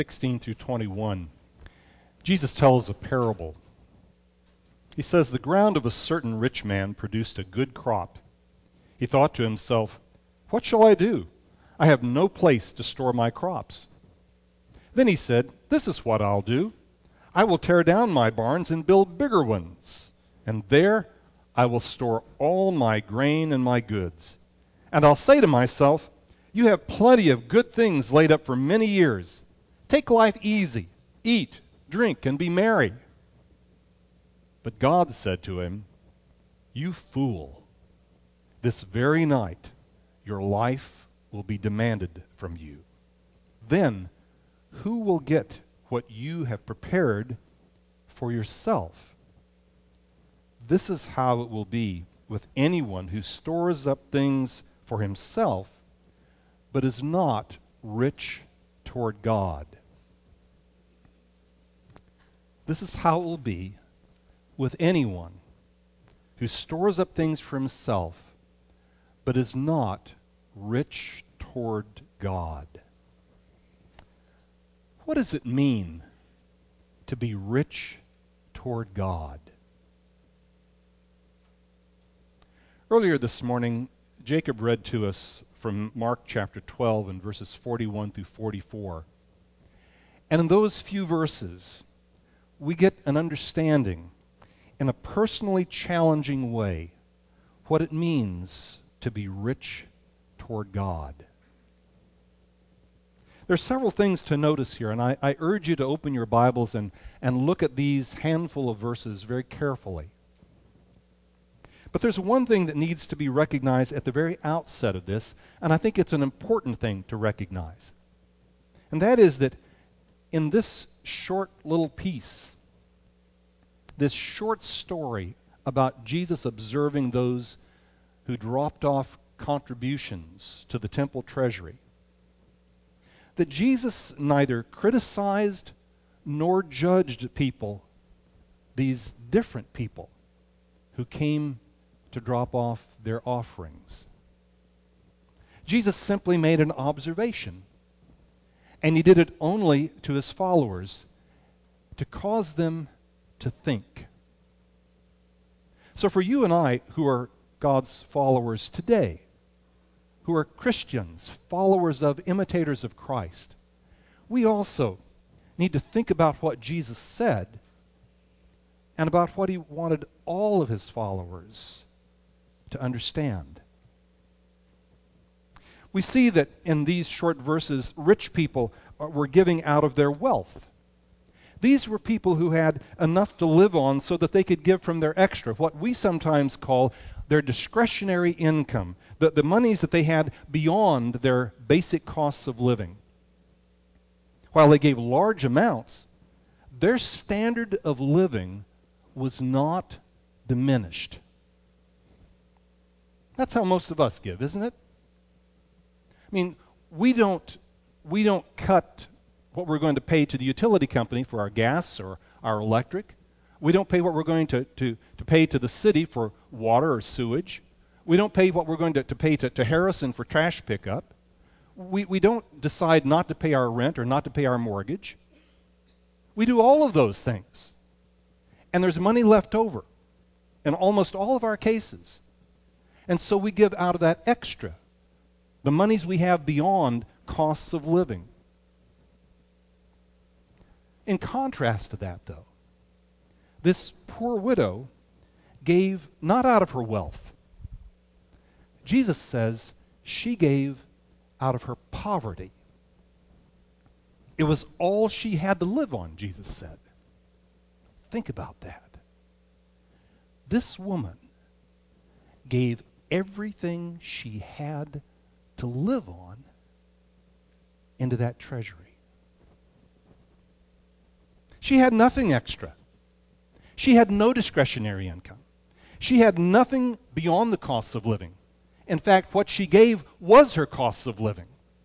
16 through 21, Jesus tells a parable. He says, "The ground of a certain rich man produced a good crop. He thought to himself, 'What shall I do? I have no place to store my crops.' Then he said, 'This is what I'll do. I will tear down my barns and build bigger ones, and there I will store all my grain and my goods. And I'll say to myself, you have plenty of good things laid up for many years. Take life easy, eat, drink, and be merry.' But God said to him, 'You fool, this very night your life will be demanded from you. Then who will get what you have prepared for yourself?' This is how it will be with anyone who stores up things for himself, but is not rich toward God." This is how it will be with anyone who stores up things for himself, but is not rich toward God. What does it mean to be rich toward God? Earlier this morning, Jacob read to us from Mark chapter 12 and verses 41 through 44. And in those few verses, we get an understanding in a personally challenging way what it means to be rich toward God. There are several things to notice here, and I urge you to open your Bibles and look at these handful of verses very carefully. But there's one thing that needs to be recognized at the very outset of this, and I think it's an important thing to recognize. And that is that in this short little piece, this short story about Jesus observing those who dropped off contributions to the temple treasury, that Jesus neither criticized nor judged people, these different people who came to drop off their offerings. Jesus simply made an observation, and he did it only to his followers to cause them to think. So for you and I who are God's followers today, who are Christians, followers of, imitators of Christ, we also need to think about what Jesus said and about what he wanted all of his followers to understand. We see that in these short verses, rich people were giving out of their wealth. These were people who had enough to live on so that they could give from their extra, what we sometimes call their discretionary income, the monies that they had beyond their basic costs of living. While they gave large amounts, their standard of living was not diminished. That's how most of us give, isn't it? I mean, we don't cut what we're going to pay to the utility company for our gas or our electric. We don't pay what we're going to pay to the city for water or sewage. We don't pay what we're going to pay to Harrison for trash pickup. We don't decide not to pay our rent or not to pay our mortgage. We do all of those things. And there's money left over in almost all of our cases. And so we give out of that extra, the monies we have beyond costs of living. In contrast to that, though, this poor widow gave not out of her wealth. Jesus says she gave out of her poverty. It was all she had to live on, Jesus said. Think about that. This woman gave everything she had to live on into that treasury. She had nothing extra. She had no discretionary income. She had nothing beyond the costs of living. In fact, what she gave was her costs of living.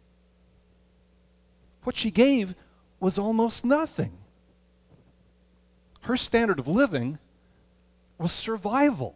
What she gave was almost nothing. Her standard of living was survival.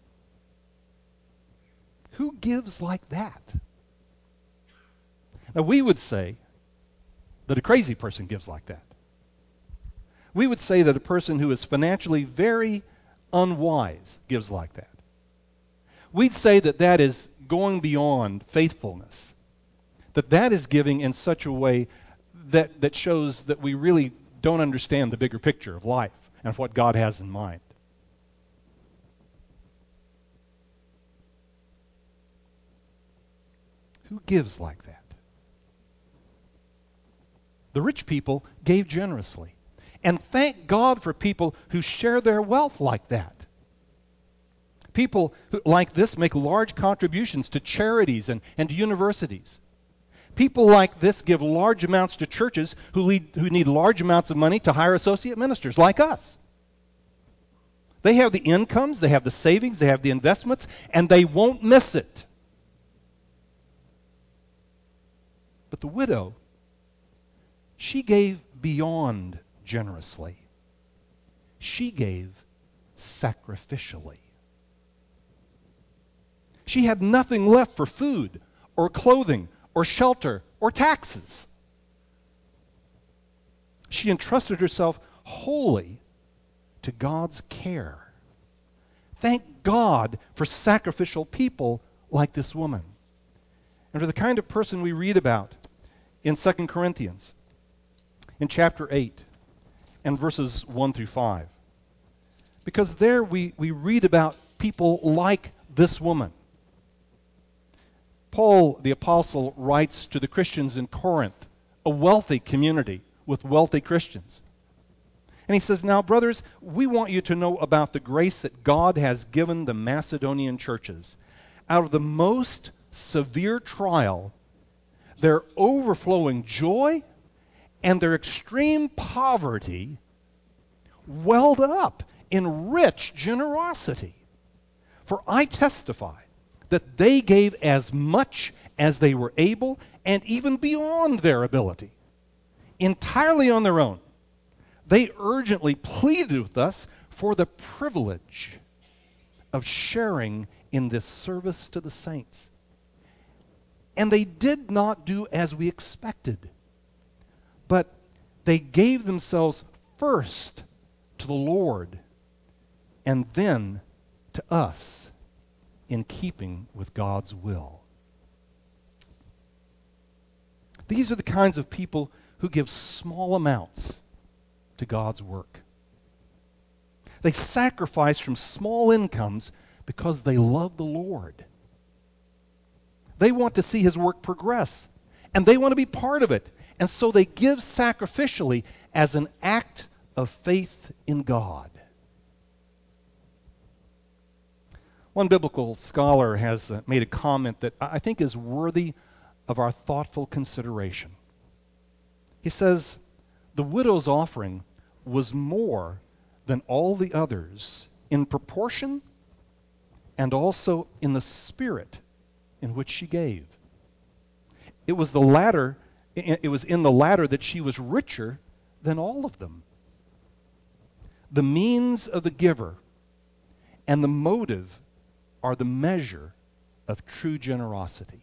Who gives like that? Now, we would say that a crazy person gives like that. We would say that a person who is financially very unwise gives like that. We'd say that that is going beyond faithfulness, that is giving in such a way that shows that we really don't understand the bigger picture of life and of what God has in mind. Who gives like that? The rich people gave generously. And thank God for people who share their wealth like that. People who, like this, make large contributions to charities and to universities. People like this give large amounts to churches who need large amounts of money to hire associate ministers, like us. They have the incomes, they have the savings, they have the investments, and they won't miss it. But the widow, she gave beyond generously. She gave sacrificially. She had nothing left for food or clothing or shelter or taxes. She entrusted herself wholly to God's care. Thank God for sacrificial people like this woman, and for the kind of person we read about in 2 Corinthians, in chapter 8, and verses 1 through 5. Because there we read about people like this woman. Paul the Apostle writes to the Christians in Corinth, a wealthy community with wealthy Christians. And he says, "Now, brothers, we want you to know about the grace that God has given the Macedonian churches. Out of the most severe trial, their overflowing joy and their extreme poverty welled up in rich generosity. For I testify that they gave as much as they were able and even beyond their ability, entirely on their own. They urgently pleaded with us for the privilege of sharing in this service to the saints. And they did not do as we expected, but they gave themselves first to the Lord and then to us, in keeping with God's will." These are the kinds of people who give small amounts to God's work. They sacrifice from small incomes because they love the Lord. They want to see His work progress, and they want to be part of it. And so they give sacrificially as an act of faith in God. One biblical scholar has made a comment that I think is worthy of our thoughtful consideration. He says, "The widow's offering was more than all the others in proportion and also in the spirit in which she gave. It was in the latter that she was richer than all of them. The means of the giver and the motive are the measure of true generosity."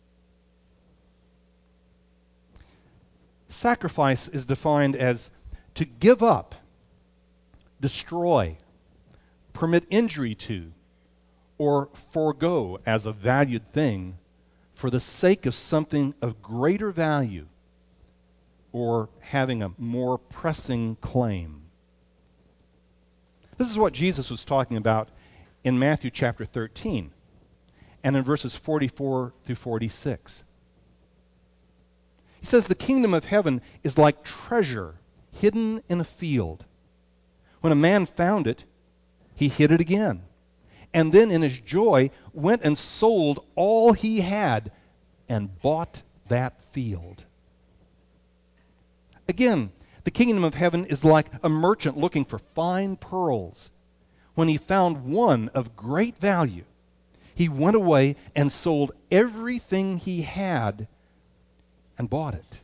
Sacrifice is defined as to give up, destroy, permit injury to, or forego as a valued thing for the sake of something of greater value or having a more pressing claim. This is what Jesus was talking about in Matthew chapter 13 and in verses 44 through 46. He says, "The kingdom of heaven is like treasure hidden in a field. When a man found it, he hid it again, and then in his joy went and sold all he had and bought that field." Again, the kingdom of heaven is like a merchant looking for fine pearls. When he found one of great value, he went away and sold everything he had and bought it.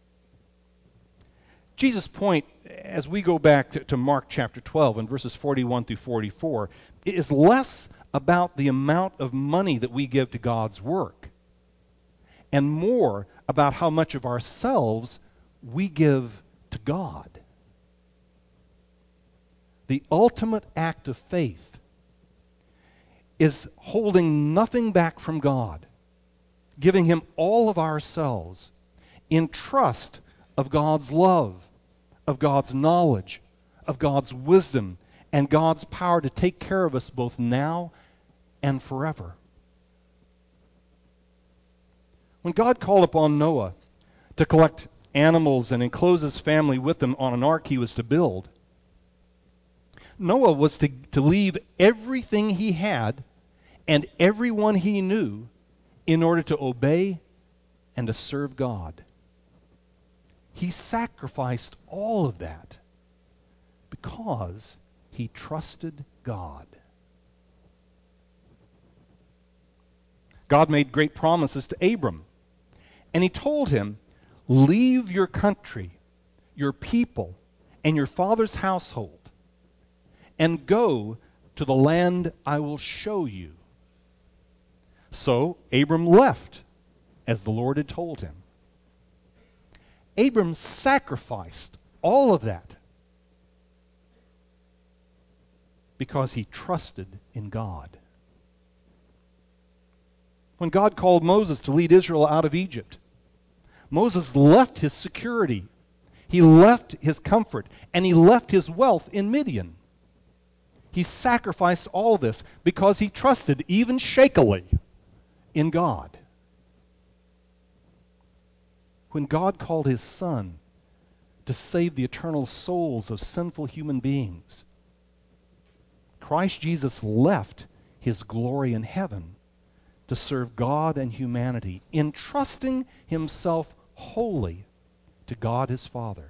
Jesus' point, as we go back to Mark chapter 12 and verses 41 through 44, is less about the amount of money that we give to God's work and more about how much of ourselves we give to God. The ultimate act of faith is holding nothing back from God, giving Him all of ourselves in trust of God's love, of God's knowledge, of God's wisdom, and God's power to take care of us both now and forever. When God called upon Noah to collect animals and enclose his family with them on an ark he was to build, Noah was to leave everything he had and everyone he knew in order to obey and to serve God. He sacrificed all of that because he trusted God. God made great promises to Abram, and he told him, leave your country, your people, and your father's household, and go to the land I will show you. So Abram left, as the Lord had told him. Abram sacrificed all of that because he trusted in God. When God called Moses to lead Israel out of Egypt, Moses left his security, he left his comfort, and he left his wealth in Midian. He sacrificed all of this because he trusted, even shakily, in God. When God called his Son to save the eternal souls of sinful human beings, Christ Jesus left his glory in heaven to serve God and humanity, entrusting himself wholly to God his Father.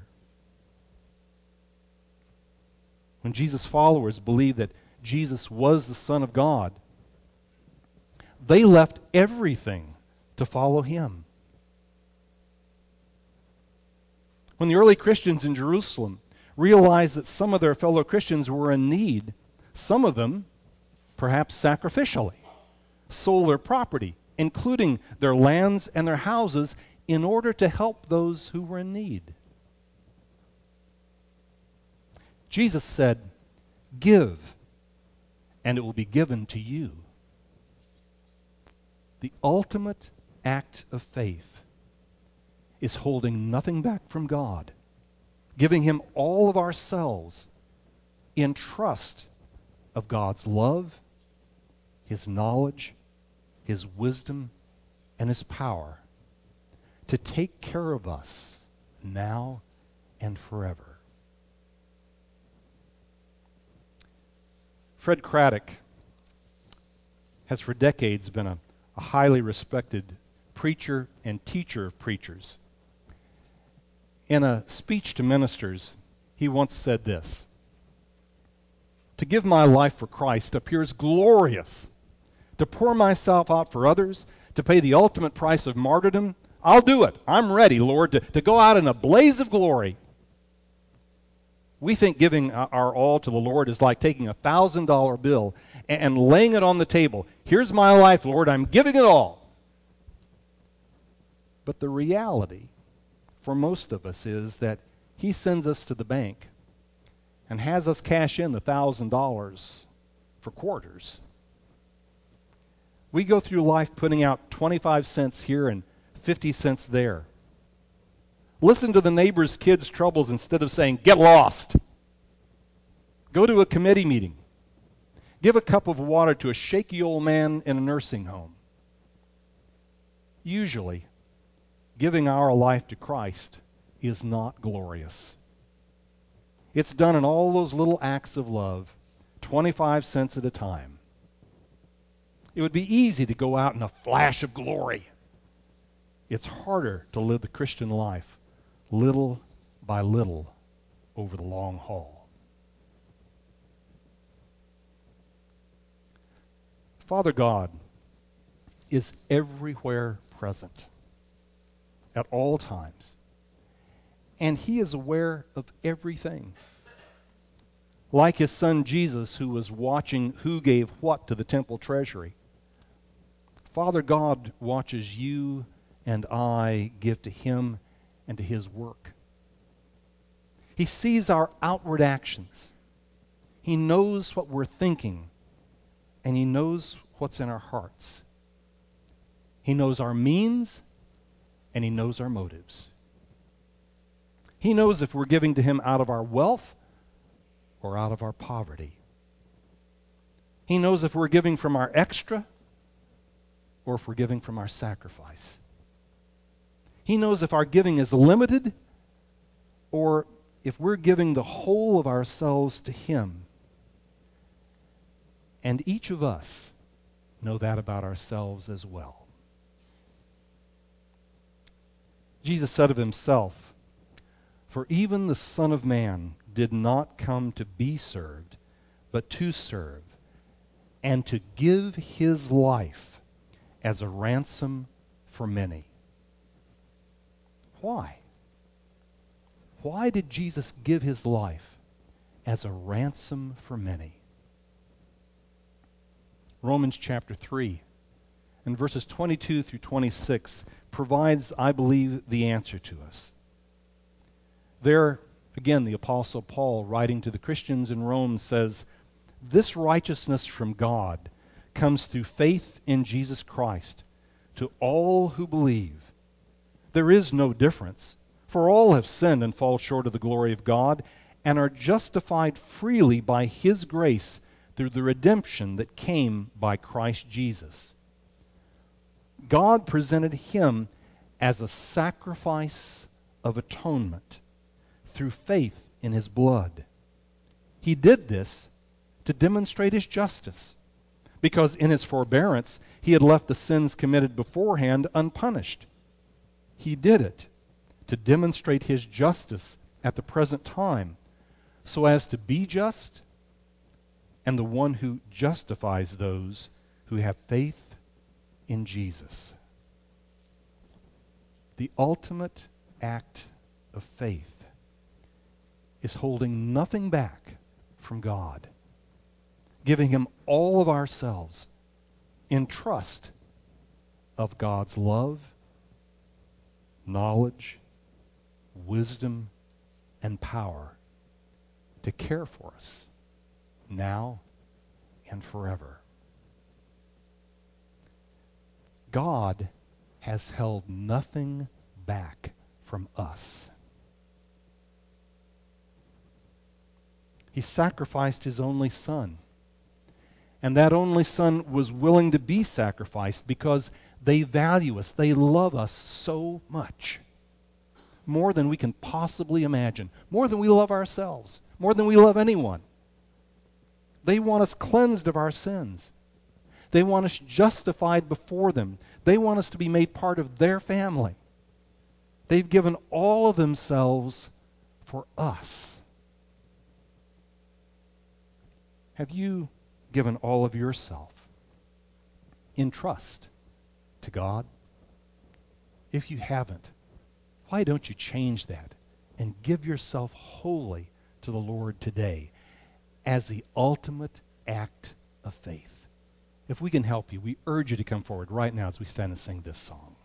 When Jesus' followers believed that Jesus was the Son of God, they left everything to follow him. When the early Christians in Jerusalem realized that some of their fellow Christians were in need, some of them, perhaps sacrificially, sold their property, including their lands and their houses, in order to help those who were in need. Jesus said, give, and it will be given to you. The ultimate act of faith is holding nothing back from God, giving him all of ourselves in trust of God's love, his knowledge, his wisdom, and his power to take care of us now and forever. Fred Craddock has for decades been a highly respected preacher and teacher of preachers. In a speech to ministers, he once said this: "To give my life for Christ appears glorious. To pour myself out for others, to pay the ultimate price of martyrdom, I'll do it. I'm ready, Lord, to go out in a blaze of glory." We think giving our all to the Lord is like taking a $1,000 bill and laying it on the table. Here's my life, Lord, I'm giving it all. But the reality for most of us is that he sends us to the bank and has us cash in the $1,000 for quarters. We go through life putting out 25 cents here and 50 cents there. Listen to the neighbor's kids' troubles instead of saying, "Get lost." Go to a committee meeting. Give a cup of water to a shaky old man in a nursing home. Usually, giving our life to Christ is not glorious. It's done in all those little acts of love, 25 cents at a time. It would be easy to go out in a flash of glory. It's harder to live the Christian life little by little over the long haul. Father God is everywhere present at all times, and he is aware of everything. Like his son Jesus, who was watching who gave what to the temple treasury, Father God watches you and I give to him and to his work. He sees our outward actions. He knows what we're thinking, and He knows what's in our hearts. He knows our means, and He knows our motives. He knows if we're giving to Him out of our wealth or out of our poverty. He knows if we're giving from our extra or if we're giving from our sacrifice. He knows if our giving is limited or if we're giving the whole of ourselves to Him. And each of us know that about ourselves as well. Jesus said of Himself, "For even the Son of Man did not come to be served, but to serve, and to give His life as a ransom for many." Why? Why did Jesus give His life as a ransom for many? Romans chapter 3 and verses 22 through 26 provides, I believe, the answer to us. There, again, the Apostle Paul, writing to the Christians in Rome, says, "This righteousness from God comes through faith in Jesus Christ to all who believe. There is no difference, for all have sinned and fall short of the glory of God, and are justified freely by His grace through the redemption that came by Christ Jesus. God presented Him as a sacrifice of atonement through faith in His blood. He did this to demonstrate His justice, because in His forbearance He had left the sins committed beforehand unpunished. He did it to demonstrate His justice at the present time, so as to be just and the one who justifies those who have faith in Jesus. The ultimate act of faith is holding nothing back from God, giving Him all of ourselves in trust of God's love, knowledge, wisdom, and power to care for us now and forever. God has held nothing back from us. He sacrificed His only Son. And that only Son was willing to be sacrificed because they value us. They love us so much. More than we can possibly imagine. More than we love ourselves. More than we love anyone. They want us cleansed of our sins. They want us justified before them. They want us to be made part of their family. They've given all of themselves for us. Have you given all of yourself in trust to God? If you haven't, why don't you change that and give yourself wholly to the Lord today as the ultimate act of faith? If we can help you, we urge you to come forward right now as we stand and sing this song.